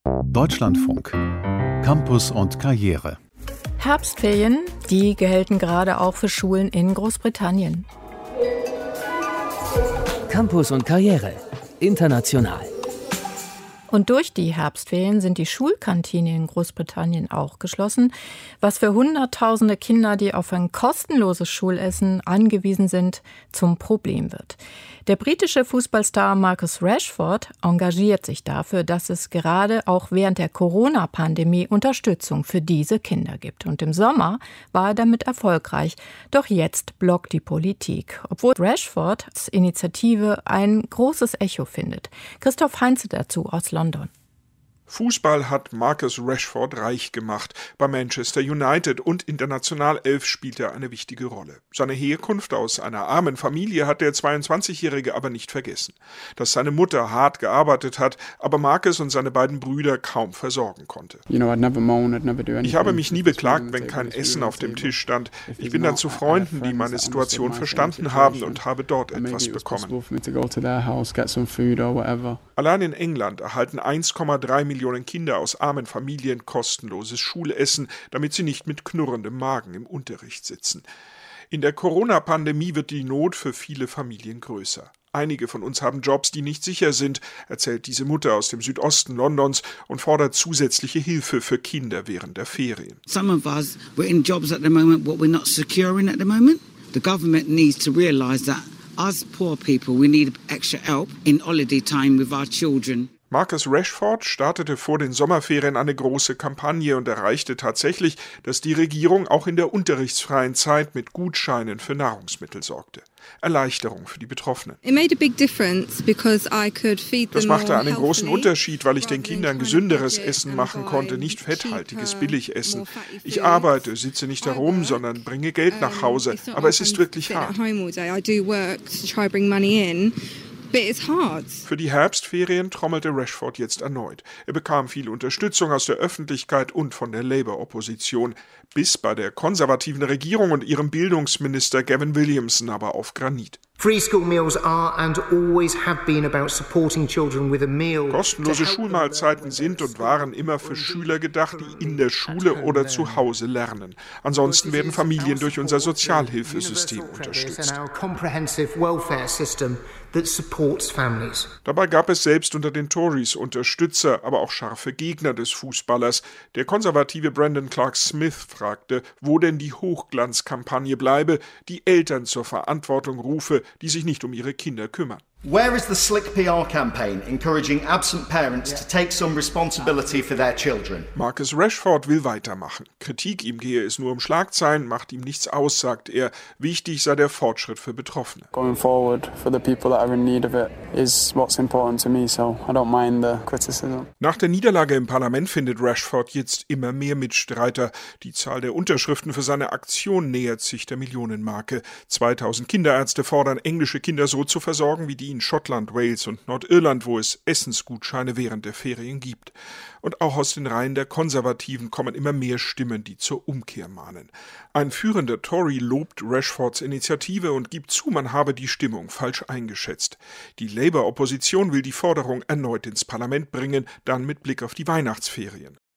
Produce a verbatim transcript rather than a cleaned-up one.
Deutschlandfunk. Campus und Karriere. Herbstferien, die gelten gerade auch für Schulen in Großbritannien. Campus und Karriere. International. Und durch die Herbstferien sind die Schulkantinen in Großbritannien auch geschlossen, was für Hunderttausende Kinder, die auf ein kostenloses Schulessen angewiesen sind, zum Problem wird. Der britische Fußballstar Marcus Rashford engagiert sich dafür, dass es gerade auch während der Corona-Pandemie Unterstützung für diese Kinder gibt. Und im Sommer war er damit erfolgreich. Doch jetzt blockt die Politik, obwohl Rashfords Initiative ein großes Echo findet. Christoph Heinze dazu aus London. Fußball hat Marcus Rashford reich gemacht. Bei Manchester United und in der Nationalelf spielt er eine wichtige Rolle. Seine Herkunft aus einer armen Familie hat der zweiundzwanzigjährige aber nicht vergessen. Dass seine Mutter hart gearbeitet hat, aber Marcus und seine beiden Brüder kaum versorgen konnte. Ich habe mich nie beklagt, wenn kein Essen auf dem Tisch stand. Ich bin dann zu Freunden, die meine Situation verstanden haben, und habe dort etwas bekommen. Allein in England erhalten eins Komma drei Millionen Kinder aus armen Familien kostenloses Schulessen, damit sie nicht mit knurrendem Magen im Unterricht sitzen. In der Corona-Pandemie wird die Not für viele Familien größer. Einige von uns haben Jobs, die nicht sicher sind, erzählt diese Mutter aus dem Südosten Londons und fordert zusätzliche Hilfe für Kinder während der Ferien. Some of us we're in jobs at the moment what we're not securing at the moment. The government needs to realise that us poor people, we need extra help in holiday time with our children. Marcus Rashford startete vor den Sommerferien eine große Kampagne und erreichte tatsächlich, dass die Regierung auch in der unterrichtsfreien Zeit mit Gutscheinen für Nahrungsmittel sorgte. Erleichterung für die Betroffenen. Das machte einen großen Unterschied, weil ich den Kindern gesünderes Essen machen konnte, nicht fetthaltiges Billigessen. Ich arbeite, sitze nicht herum, sondern bringe Geld nach Hause, aber es ist wirklich hart. Für die Herbstferien trommelte Rashford jetzt erneut. Er bekam viel Unterstützung aus der Öffentlichkeit und von der Labour-Opposition, bis bei der konservativen Regierung und ihrem Bildungsminister Gavin Williamson aber auf Granit. Kostenlose Schulmahlzeiten sind und waren immer für Schüler gedacht, die in der Schule oder zu Hause lernen. Ansonsten werden Familien durch unser Sozialhilfesystem unterstützt. Dabei gab es selbst unter den Tories Unterstützer, aber auch scharfe Gegner des Fußballers. Der konservative Brandon Clark-Smith fragte, wo denn die Hochglanzkampagne bleibe, die Eltern zur Verantwortung rufe, die sich nicht um ihre Kinder kümmern. Where is the slick P R campaign encouraging absent parents to take some responsibility for their children? Marcus Rashford will weitermachen. Kritik, ihm gehe es nur um Schlagzeilen, macht ihm nichts aus, sagt er. Wichtig sei der Fortschritt für Betroffene. Going forward for the people that are in need of it is what's important to me, so I don't mind the criticism. Nach der Niederlage im Parlament findet Rashford jetzt immer mehr Mitstreiter. Die Zahl der Unterschriften für seine Aktion nähert sich der Millionenmarke. zweitausend Kinderärzte fordern, englische Kinder so zu versorgen wie die in Schottland, Wales und Nordirland, wo es Essensgutscheine während der Ferien gibt. Und auch aus den Reihen der Konservativen kommen immer mehr Stimmen, die zur Umkehr mahnen. Ein führender Tory lobt Rashfords Initiative und gibt zu, man habe die Stimmung falsch eingeschätzt. Die Labour-Opposition will die Forderung erneut ins Parlament bringen, dann mit Blick auf die Weihnachtsferien.